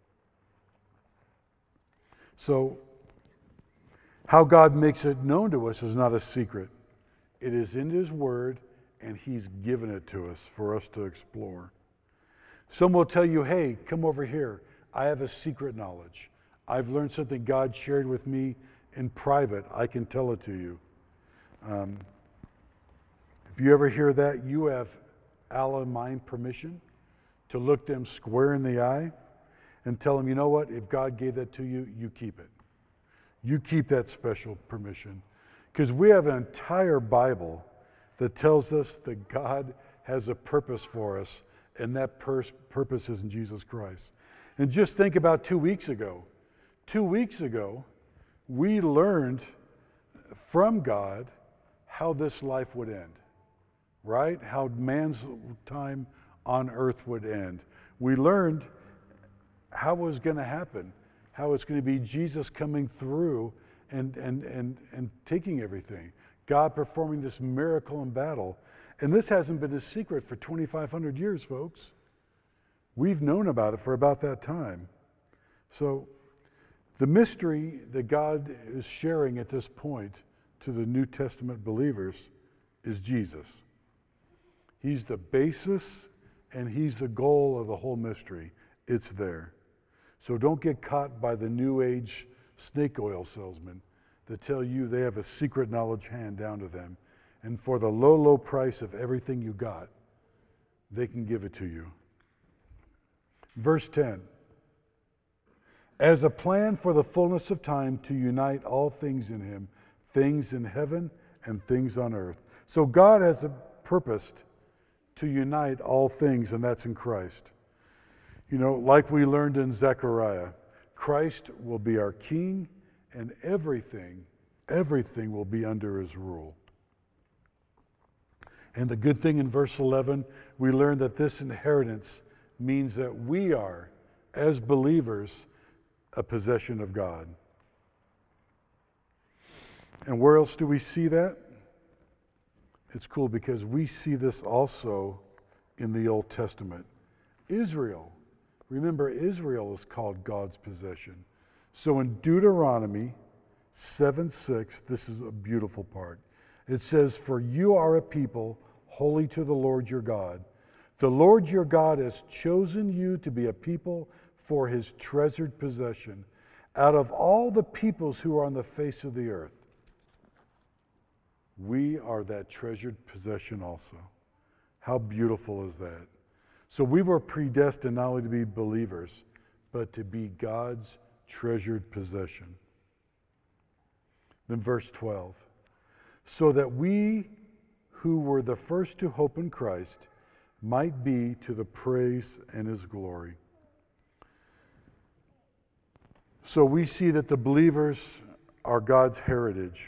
So how God makes it known to us is not a secret. It is in his word, and he's given it to us for us to explore. Some will tell you, hey, come over here. I have a secret knowledge. I've learned something God shared with me in private. I can tell it to you. Um, if you ever hear that, you have Allah and mine permission to look them square in the eye and tell them, you know what, if God gave that to you, you keep it. You keep that special permission. Because we have an entire Bible that tells us that God has a purpose for us, and that pers- purpose is in Jesus Christ. And just think about two weeks ago. Two weeks ago, we learned from God how this life would end, right? How man's time on earth would end. We learned how it was going to happen, how it's going to be Jesus coming through and, and, and, and taking everything. God performing this miracle in battle. And this hasn't been a secret for twenty-five hundred years, folks. We've known about it for about that time. So the mystery that God is sharing at this point to the New Testament believers is Jesus. He's the basis and he's the goal of the whole mystery. It's there. So don't get caught by the New Age snake oil salesmen that tell you they have a secret knowledge hand down to them. And for the low, low price of everything you got, they can give it to you. Verse ten. As a plan for the fullness of time to unite all things in him, things in heaven and things on earth. So God has a purposed to unite all things, and that's in Christ. You know, like we learned in Zechariah, Christ will be our king, and everything, everything will be under his rule. And the good thing in verse eleven, we learn that this inheritance means that we are, as believers, a possession of God. And where else do we see that? It's cool because we see this also in the Old Testament. Israel. Remember, Israel is called God's possession. So in Deuteronomy seven six, this is a beautiful part. It says, "For you are a people holy to the Lord your God. The Lord your God has chosen you to be a people for his treasured possession out of all the peoples who are on the face of the earth." We are that treasured possession also. How beautiful is that? So we were predestined not only to be believers, but to be God's treasured possession. Then verse twelve. So that we who were the first to hope in Christ might be to the praise and his glory. So we see that the believers are God's heritage,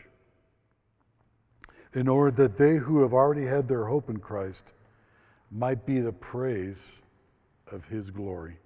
in order that they who have already had their hope in Christ might be the praise of his glory.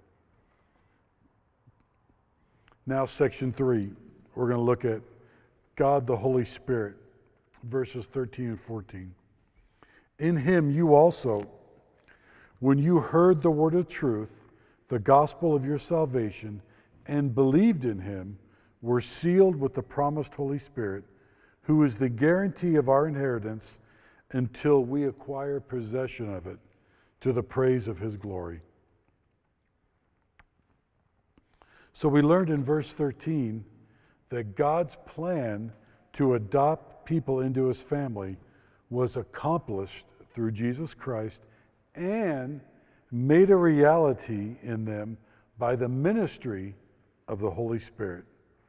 Now, section three, we're going to look at God the Holy Spirit, verses thirteen and fourteen. In him you also, when you heard the word of truth, the gospel of your salvation, and believed in him, were sealed with the promised Holy Spirit, who is the guarantee of our inheritance until we acquire possession of it, to the praise of his glory. So we learned in verse thirteen that God's plan to adopt people into his family was accomplished through Jesus Christ and made a reality in them by the ministry of the Holy Spirit.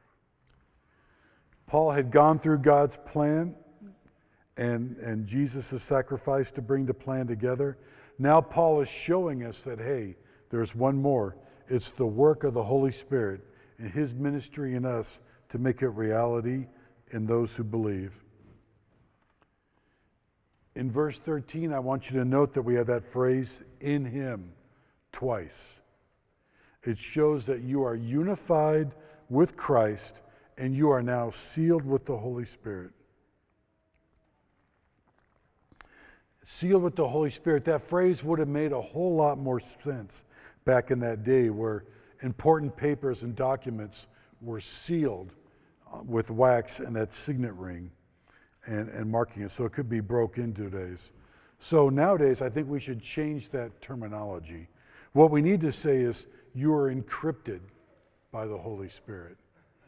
Paul had gone through God's plan and, and Jesus' sacrifice to bring the plan together. Now Paul is showing us that, hey, there's one more. It's the work of the Holy Spirit and his ministry in us to make it reality in those who believe. In verse thirteen, I want you to note that we have that phrase, in him, twice. It shows that you are unified with Christ and you are now sealed with the Holy Spirit. Sealed with the Holy Spirit, that phrase would have made a whole lot more sense back in that day where important papers and documents were sealed with wax and that signet ring and, and marking it, so it could be broke into days. So nowadays, I think we should change that terminology. What we need to say is, you are encrypted by the Holy Spirit.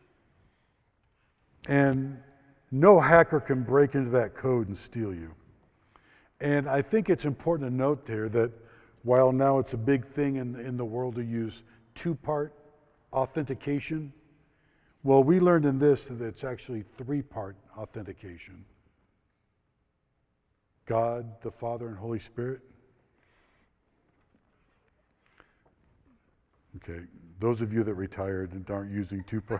And no hacker can break into that code and steal you. And I think it's important to note there that while now it's a big thing in, in the world to use two-part authentication, well, we learned in this that it's actually three-part authentication. God, the Father, and Holy Spirit. Okay, those of you that retired and aren't using two-part.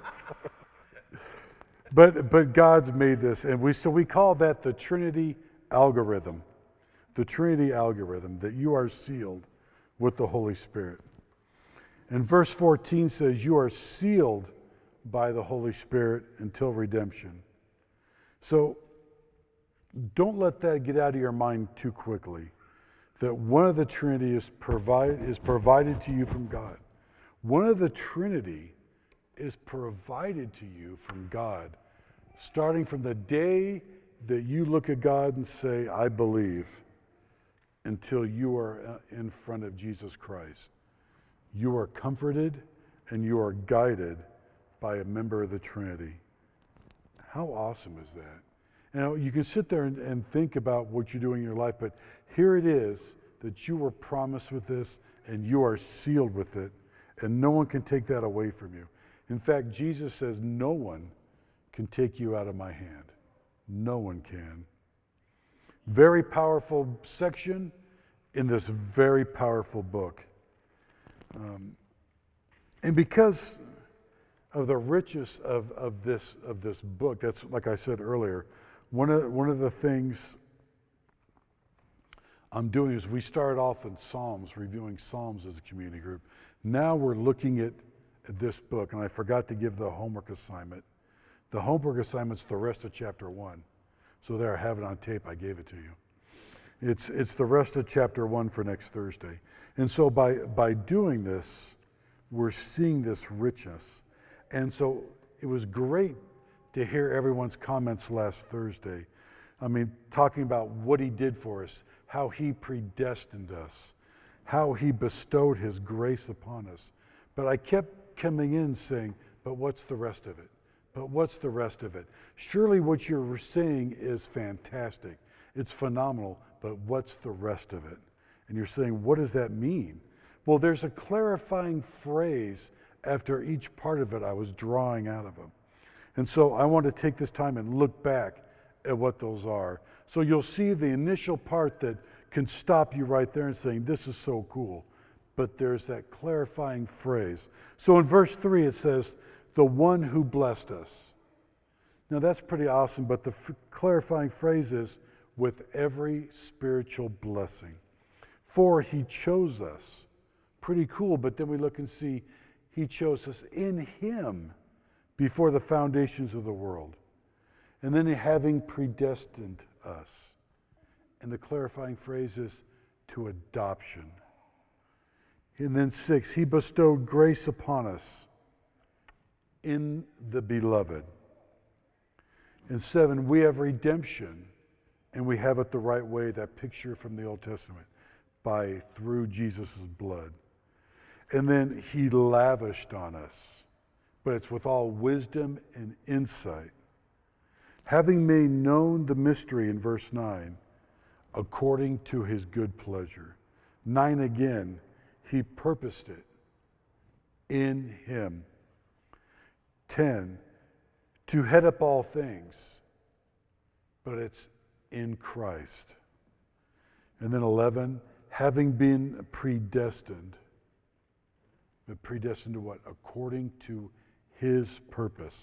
but but God's made this, and we so we call that the Trinity algorithm. The Trinity algorithm, that you are sealed with the Holy Spirit. And verse fourteen says, you are sealed by the Holy Spirit until redemption. So don't let that get out of your mind too quickly. That one of the Trinity is, provide, is provided to you from God. One of the Trinity is provided to you from God, starting from the day that you look at God and say, I believe, until you are in front of Jesus Christ. You are comforted and you are guided by a member of the Trinity. How awesome is that? Now, you can sit there and, and think about what you're doing in your life, but here it is that you were promised with this and you are sealed with it, and no one can take that away from you. In fact, Jesus says, no one can take you out of my hand. No one can. Very powerful section in this very powerful book. Um, and because of the richness of, of this of this book, that's like I said earlier, one of one of the things I'm doing is we started off in Psalms, reviewing Psalms as a community group. Now we're looking at, at this book, and I forgot to give the homework assignment. The homework assignment's the rest of chapter one. So there, I have it on tape, I gave it to you. It's it's the rest of chapter one for next Thursday. And so by by doing this, we're seeing this richness. And so it was great to hear everyone's comments last Thursday. I mean, talking about what he did for us, how he predestined us, how he bestowed his grace upon us. But I kept coming in saying, but what's the rest of it? But what's the rest of it? Surely what you're saying is fantastic. It's phenomenal, but what's the rest of it? And you're saying, what does that mean? Well, there's a clarifying phrase after each part of it I was drawing out of them. And so I want to take this time and look back at what those are. So you'll see the initial part that can stop you right there and saying, this is so cool. But there's that clarifying phrase. So in verse three it says, the one who blessed us. Now that's pretty awesome, but the f- clarifying phrase is, with every spiritual blessing. For he chose us. Pretty cool, but then we look and see, he chose us in him before the foundations of the world. And then having predestined us. And the clarifying phrase is, to adoption. And then six, he bestowed grace upon us in the beloved. And seven, we have redemption, and we have it the right way, that picture from the Old Testament, by through Jesus' blood. And then he lavished on us, but it's with all wisdom and insight. Having made known the mystery in verse nine, according to his good pleasure. Nine again, he purposed it in him. Ten, to head up all things, but it's in Christ. And then eleven, having been predestined. But predestined to what? According to his purpose.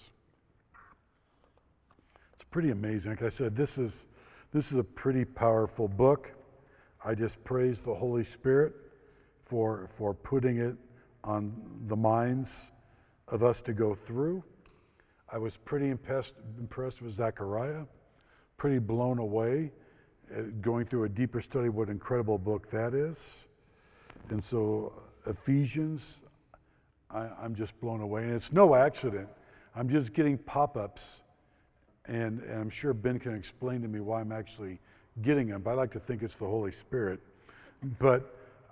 It's pretty amazing. Like I said, this is this is a pretty powerful book. I just praise the Holy Spirit for for putting it on the minds of us to go through. I was pretty impressed, impressed with Zechariah, pretty blown away, uh, going through a deeper study what an incredible book that is. And so Ephesians, I, I'm just blown away. And it's no accident. I'm just getting pop-ups, and, and I'm sure Ben can explain to me why I'm actually getting them, but I like to think it's the Holy Spirit. But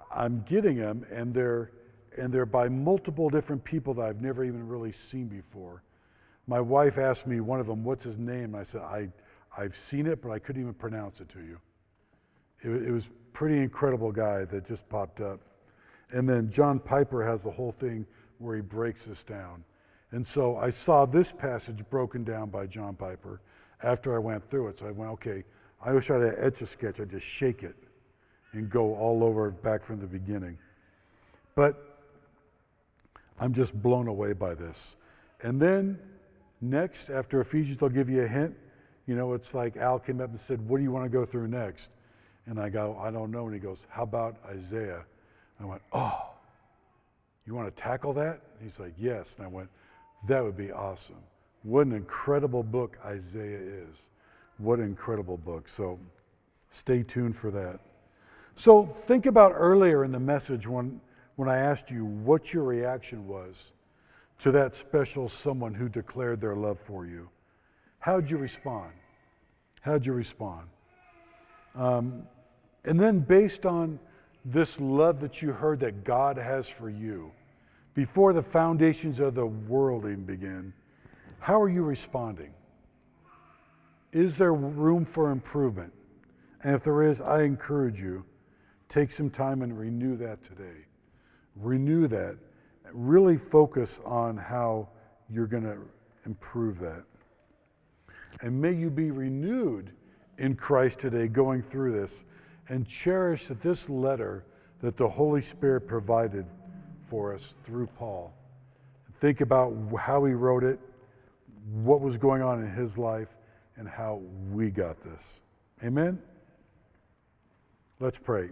I'm getting them, and they're and they're by multiple different people that I've never even really seen before. My wife asked me one of them, "What's his name?" I said, "I I've seen it, but I couldn't even pronounce it to you." It, it was a pretty incredible guy that just popped up. And then John Piper has the whole thing where he breaks this down. And so I saw this passage broken down by John Piper after I went through it. So I went, okay, I wish I had an Etch-a-Sketch. I'd just shake it and go all over back from the beginning. But I'm just blown away by this. And then next, after Ephesians, they'll give you a hint. You know, it's like Al came up and said, what do you want to go through next? And I go, I don't know. And he goes, how about Isaiah? I went, oh, you want to tackle that? He's like, yes. And I went, that would be awesome. What an incredible book Isaiah is. What an incredible book. So stay tuned for that. So think about earlier in the message when, when I asked you what your reaction was to that special someone who declared their love for you. How'd you respond? How'd you respond? Um, and then based on this love that you heard that God has for you, before the foundations of the world even begin, how are you responding? Is there room for improvement? And if there is, I encourage you, take some time and renew that today. Renew that. Really focus on how you're going to improve that. And may you be renewed in Christ today going through this, and cherish that this letter that the Holy Spirit provided for us through Paul. Think about how he wrote it, what was going on in his life, and how we got this. Amen? Let's pray.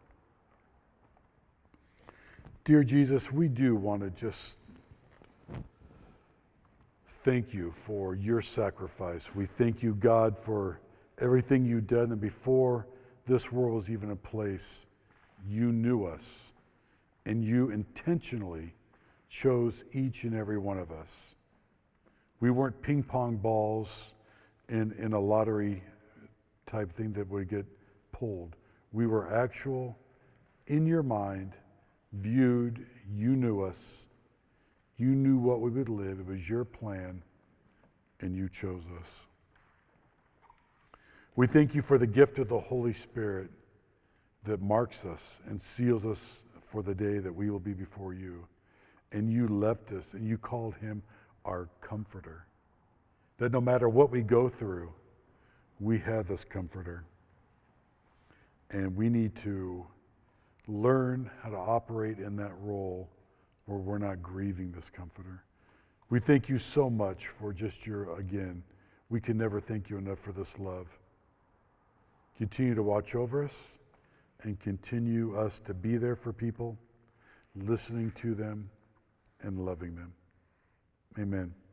Dear Jesus, we do want to just thank you for your sacrifice. We thank you, God, for everything you've done, and before this world was even a place, you knew us, and you intentionally chose each and every one of us. We weren't ping pong balls in, in a lottery type thing that would get pulled. We were actual, in your mind, viewed, you knew us, you knew what we would live, it was your plan, and you chose us. We thank you for the gift of the Holy Spirit that marks us and seals us for the day that we will be before you. And you left us, and you called him our comforter. That no matter what we go through, we have this comforter. And we need to learn how to operate in that role where we're not grieving this comforter. We thank you so much for just your, again, we can never thank you enough for this love. Continue to watch over us and continue us to be there for people, listening to them and loving them. Amen.